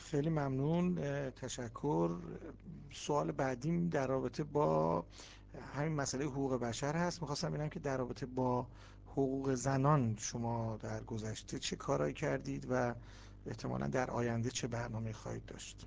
خیلی ممنون، تشکر. سوال بعدیم در رابطه با همین مسئله حقوق بشر هست. میخواستم ببینم که در رابطه با حقوق زنان شما در گذشته چه کارایی کردید و احتمالاً در آینده چه برنامه خواهید داشت؟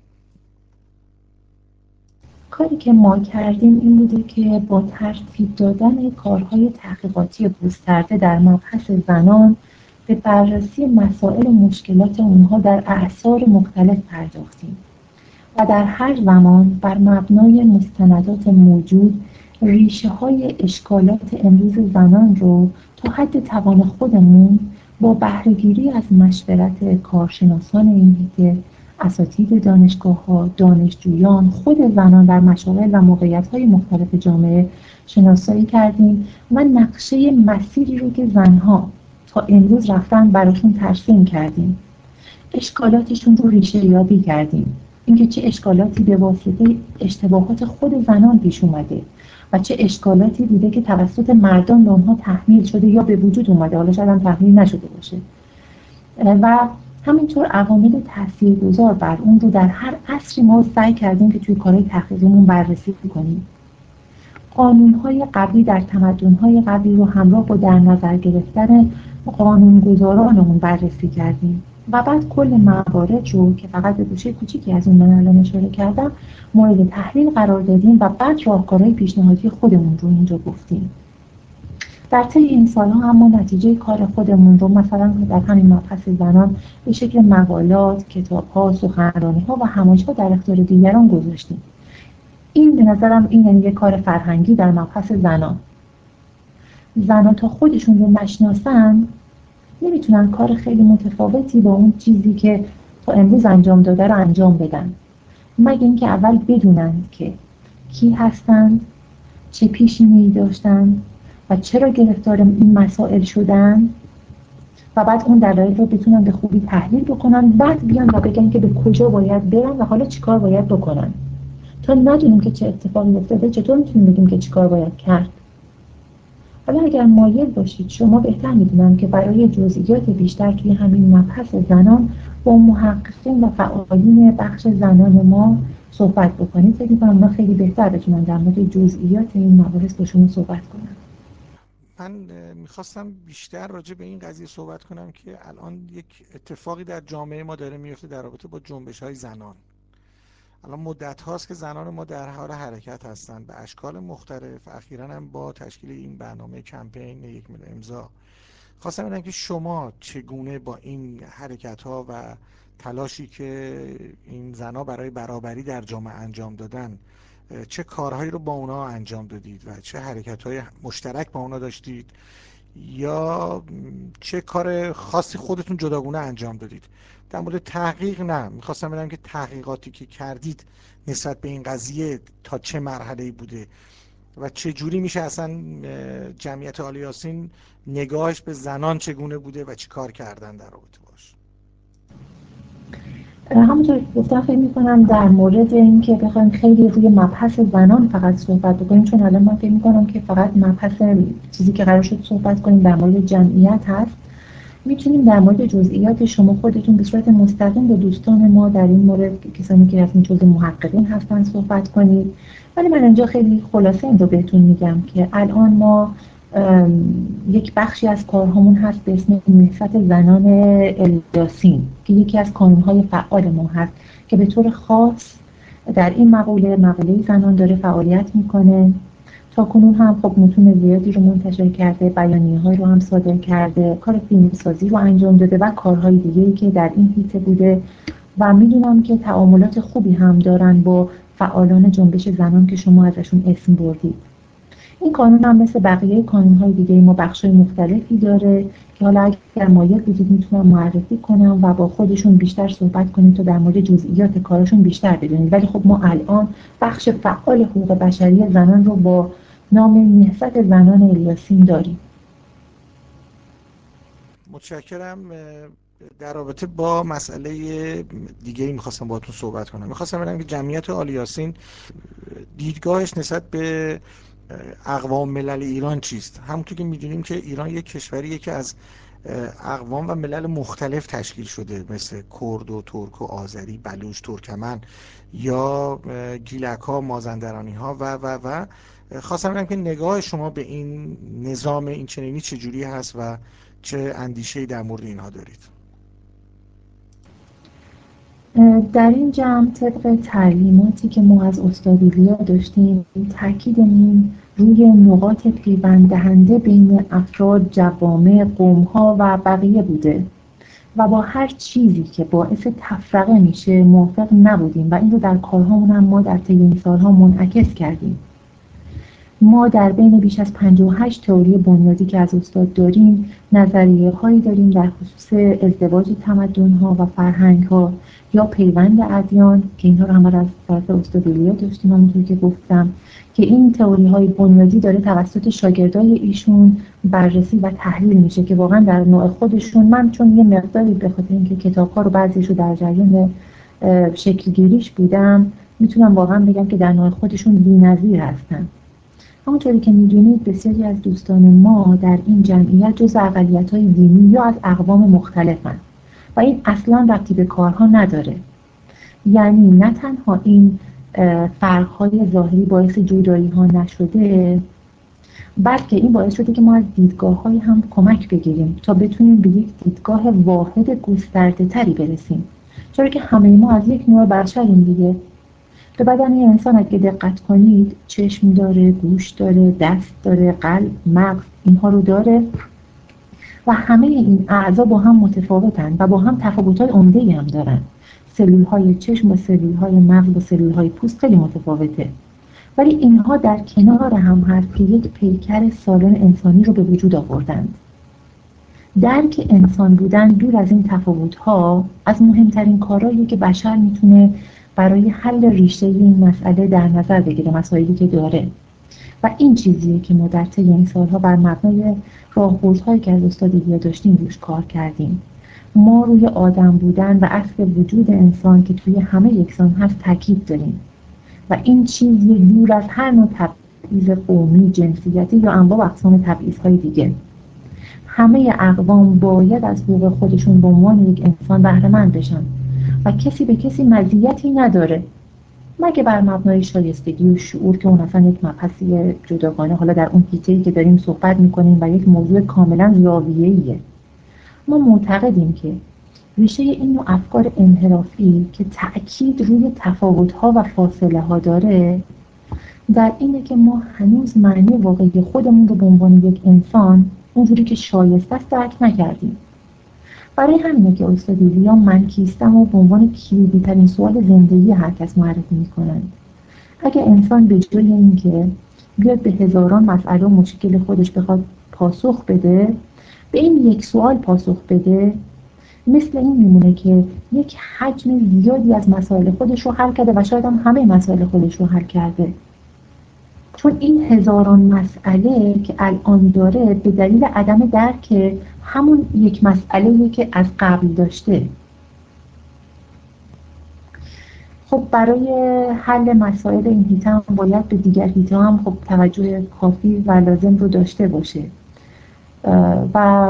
کاری که ما کردیم این بوده که با ترتیب دادن کارهای تحقیقاتی گسترده در مبحث زنان به بررسی مسائل و مشکلات اونها در اعصار مختلف پرداختیم و در هر زمان بر مبنای مستندات موجود ریشه های اشکالات امروز زنان رو تا حد توان خودمون با بهره‌گیری از مشورت کارشناسان این حیطه، اساتید دانشگاه‌ها، دانشجویان، خود زنان در مشاغل و موقعیت‌های مختلف جامعه شناسایی کردیم و نقشه مسیری رو که زنها تا امروز رفتن براشون ترسیم کردیم. اشکالاتشون رو ریشه یابی کردیم، اینکه چه اشکالاتی به واسطه اشتباهات خود زنان پیش اومده و چه اشکالاتی بوده که توسط مردان به اونها تحمیل شده یا به وجود اومده، حالا شاید هم تحمیل نشده باشه، و همینطور عوامل تاثیرگذار بر اون رو در هر عصری ما سعی کردیم که توی کارهای تحقیقیمون بررسی کنیم. قانون‌های قبلی در تمدن‌های قبلی رو همراه با در نظر گرفتن قانون‌گذارانمون بررسی کردیم و بعد کل موارد رو که فقط به گوشه کوچیکی از اون من الان اشاره کردم مورد تحلیل قرار دادیم و بعد راهکارهای پیشنهادی خودمون رو اینجا گفتیم. در طی این سال‌ها هم ما نتیجه کار خودمون رو مثلا در همین مبحث زنان به شکل مقالات، کتاب‌ها، سخنرانی‌ها و همایش‌ها در اختیار دیگران گذاشتیم. این به نظرم این یعنی یک کار فرهنگی در مبحث زنان. زنان تا خودشون رو نشناسن نمیتونن کار خیلی متفاوتی با اون چیزی که تا امروز انجام داده رو انجام بدن، مگه اینکه اول بدونن که کی هستن، چه پیشینه‌ای داشتن و چرا گرفتار این مسائل شدن و بعد اون دلایل رو بتونن به خوبی تحلیل بکنن، بعد بیان و بگن که به کجا باید برن و حالا چیکار باید بکنن. تا ندونیم که چه اتفاقی افتاده چطور میتونیم بگیم که چیکار باید کرد؟ حالا اگر مایل باشید شما بهتر میدونم که برای جزئیات بیشتر توی همین مبحث زنان با محققین و فعالین بخش زنان ما صحبت بکنید، فکر می‌کنم اونا خیلی بهتر بتونن در مورد جزئیات این مباحث با شما صحبت کنن. من میخواستم بیشتر راجع به این قضیه صحبت کنم که الان یک اتفاقی در جامعه ما داره میفته در رابطه با جنبش های زنان. الان مدت هاست که زنان ما در حال حرکت هستند به اشکال مختلف، اخیراً هم با تشکیل این برنامه کمپین 1 میلیون امضا. خواستم ببینم که شما چگونه با این حرکت ها و تلاشی که این زنها برای برابری در جامعه انجام دادن، چه کارهایی رو با اونا انجام دادید و چه حرکت‌های مشترک با اونا داشتید یا چه کار خاصی خودتون جداگونه انجام دادید؟ در مورد تحقیق نه، میخواستم بدونم که تحقیقاتی که کردید نسبت به این قضیه تا چه مرحله‌ای بوده و چه جوری میشه اصلا جمعیت آل یاسین نگاهش به زنان چگونه بوده و چی کار کردن در رابطه باش. همونطور که گفتم فکر می‌کنم در مورد این که بخوایم خیلی روی مبحث زنان فقط صحبت بکنیم، چون الان من فکر می‌کنم که فقط مبحث چیزی که قرار شد صحبت کنیم در مورد جمعیت هست، میتونیم در مورد جزئیات شما خودتون به صورت مستقیم با دوستان ما در این مورد کسانی که از جزء محققین هستن صحبت کنید. ولی من اینجا خیلی خلاصه این رو بهتون میگم که الان ما یک بخشی از کارهامون هست به اسم نهضت زنان الیاسین که یکی از کانون‌های فعال ما هست که به طور خاص در این مقوله زنان داره فعالیت میکنه. تاکنون هم خب متون زیادی رو منتشر کرده، بیانیه‌هایی رو هم صادر کرده، کار فیلمسازی رو انجام داده و کارهای دیگه‌ای که در این حیطه بوده و میدونم که تعاملات خوبی هم دارن با فعالان جنبش زنان که شما ازشون اسم بردید. این قانون هم مثل بقیه قانون‌های دیگه ما بخش‌های مختلفی داره که حالا اگر مایل بودید میتونم معرفی کنم و با خودشون بیشتر صحبت کنید تا در مورد جزئیات کارشون بیشتر بدونید. ولی خب ما الان بخش فعال حقوق بشری زنان رو با نام نهضت زنان الیاسین داریم. متشکرم. در رابطه با مسئله دیگه ای میخواستم باهاتون صحبت کنم. میخواستم بگم که جمعیت آل یاسین دیدگاهش نسبت به اقوام ملل ایران چیست؟ همونطور که میدونیم که ایران یک کشوریه که از اقوام و ملل مختلف تشکیل شده، مثل کرد و ترک و آذری، بلوچ، ترکمن یا گیلک ها، مازندرانی ها و خواستم بگم که نگاه شما به این نظام این چنینی چجوری هست و چه اندیشه‌ای در مورد اینها دارید؟ در این جمع طبق تعلیماتی که ما از استاد ایلیا داشتیم، تاکیدمون روی نقاط پیوند دهنده بین افراد، جوامع، قوم‌ها و بقیه بوده و با هر چیزی که باعث تفرقه میشه موافق نبودیم و این رو در کارهامون هم ما در طی این سالها منعکس کردیم. ما در بین بیش از 58 تئوری بنیادی که از استاد داریم، نظریه هایی داریم در خصوص ازدواج تمدن ها و فرهنگ ها یا پیوند ادیان که اینها رو هم از طرف استاد ایلیا داشتیم. همونطور که گفتم که این تئوری های بنیادی داره توسط شاگردای ایشون بررسی و تحلیل میشه که واقعا در نوع خودشون، من چون یه مقداری به خاطر اینکه کتاب ها رو بعضیش رو در جریان شکل گیریش بودم، میتونم واقعا بگم که در نوع خودشون بی‌نظیر هستن. همونطوری که می‌دونید بسیاری از دوستان ما در این جمعیت جزو اقلیت‌های دینی یا از اقوام مختلفند و این اصلا ربطی به کارها نداره. یعنی نه تنها این فرق‌های ظاهری باعث جدایی‌ها نشده، بلکه این باعث شده که ما از دیدگاه‌های هم کمک بگیریم تا بتونیم به یک دیدگاه واحد گسترده‌تری برسیم، چرا که همه ما از یک نوع بشریم دیگه. به بدن یه انسان اگه دقت کنید، چشم داره، گوش داره، دست داره، قلب، مغز، اینها رو داره و همه این اعضا با هم متفاوتن و با هم تفاوت‌های عمده‌ای هم دارن. سلول‌های چشم و سلول‌های مغز و سلول‌های پوست خیلی متفاوته، ولی اینها در کنار هم هست که یک پیکر سالم انسانی رو به وجود آوردند. درک انسان بودن دور از این تفاوت‌ها از مهمترین کارهاییه که بشر میتونه برای حل ریشه این مسئله در نظر بگیره، مسائلی که داره. و این چیزیه که ما در طی این سالها بر مبنای راهبردهایی که از استاد ایلیا داشتیم روش کار کردیم. ما روی آدم بودن و اصل وجود انسان که توی همه یکسان هست تاکید داریم و این چیز دور از هر نوع تبعیض قومی، جنسیتی یا انواع و اقسام تبعیض‌های دیگه. همه اقوام باید از حقوق خودشون به عنوان یک انسان بهره‌مند بشن و کسی به کسی مزیتی نداره مگه بر مبنای شایستگی و شعور که اون اصلا یک مبحثی جداگانه، حالا در اون حیطه‌ای که داریم صحبت میکنیم و یک موضوع کاملا زاویه‌ایه. ما معتقدیم که ریشه این نوع افکار انحرافی که تأکید روی تفاوت‌ها و فاصله‌ها داره در اینه که ما هنوز معنی واقعی خودمون رو به عنوان یک انسان اونجوری که شایسته است درک نکردیم. برای همینه که استاد ایلیا من کیستم و به عنوان کلیدی ترین سوال زندگی هر کس معرفی میکنند. اگه انسان به جای اینکه بیاد به هزاران مسئله و مشکل خودش بخواد پاسخ بده، به این یک سوال پاسخ بده، مثل این میمونه که یک حجم زیادی از مسائل خودش رو حل کرده و شاید هم همه مسائل خودش رو حل کرده. چون این هزاران مسئله که الان داره به دلیل عدم درک همون یک مسئله‌ای که از قبل داشته. خب برای حل مسائل این هیته هم باید به دیگر هیته هم خب توجه کافی و لازم رو داشته باشه و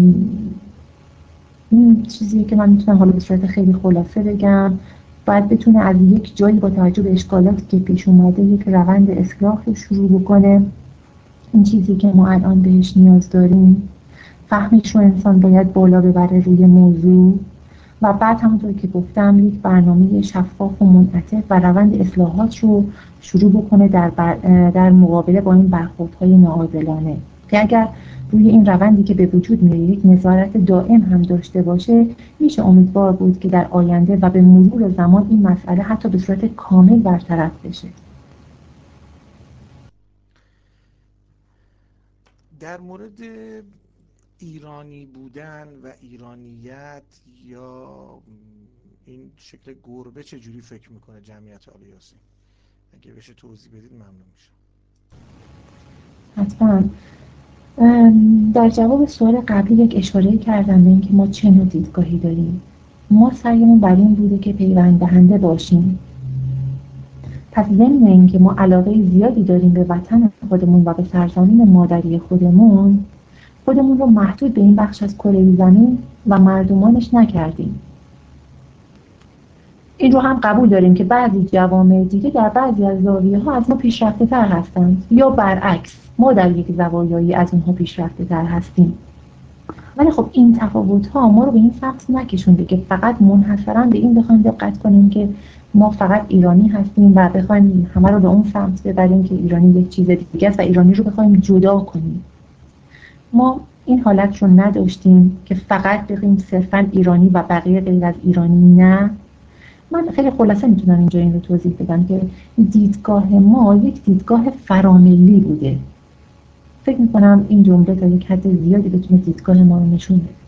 این چیزیه که من میتونم حالا به صورت خیلی خلاصه بگم. باید بتونه از یک جایی با توجه به اشکالاتی که پیش اومده یک روند اصلاح رو شروع بکنه. این چیزی که ما الان بهش نیاز داریم. فهمش رو انسان باید بالا ببره روی موضوع و بعد همونطور که گفتم یک برنامه شفاف و منعطف و روند اصلاحات رو شروع بکنه در مقابله با این برخوردهای ناعادلانه که اگر روی این روندی که به وجود میاد یک نظارت دائم هم داشته باشه، میشه امیدوار بود که در آینده و به مرور زمان این مسئله حتی به صورت کامل برطرف بشه. در مورد ایرانی بودن و ایرانیت یا این شکل گربه چجوری فکر میکنه جمعیت آلیاسی؟ اگه بشه توضیح بدید ممنون میشم. حتما. در جواب سوال قبلی یک اشاره کردم به اینکه ما چه نوع دیدگاهی داریم. ما سعیمون بر این بوده که پیوند دهنده باشیم. پس ضمن اینکه ما علاقه زیادی داریم به وطن خودمون و به سرزمین مادری خودمون، خودمون رو محدود به این بخش از کره زمین و مردمانش نکردیم. این رو هم قبول داریم که بعضی جوامع دیگه در بعضی از زاویه‌ها از ما پیشرفته تر هستند یا برعکس ما در یک زوایایی از اونها پیشرفته تر هستیم. ولی خب این تفاوت‌ها ما رو به این سمت نکشونده که فقط منحصراً به این بخوایم دقت کنیم که ما فقط ایرانی هستیم و بخوایم همه رو به اون سمت ببریم که ایرانی یک چیز دیگه است و ایرانی رو بخوایم جدا کنیم. ما این حالت رو نداشتیم که فقط بگیم صرفاً ایرانی و بقیه غیر از ایرانی. نه، من خیلی خلاصه میتونم اینجا این رو توضیح بدم که دیدگاه ما یک دیدگاه فراملی بوده. فکر میکنم این جمله تا یک حد زیادی بتونه دیدگاه ما رو نشون بده.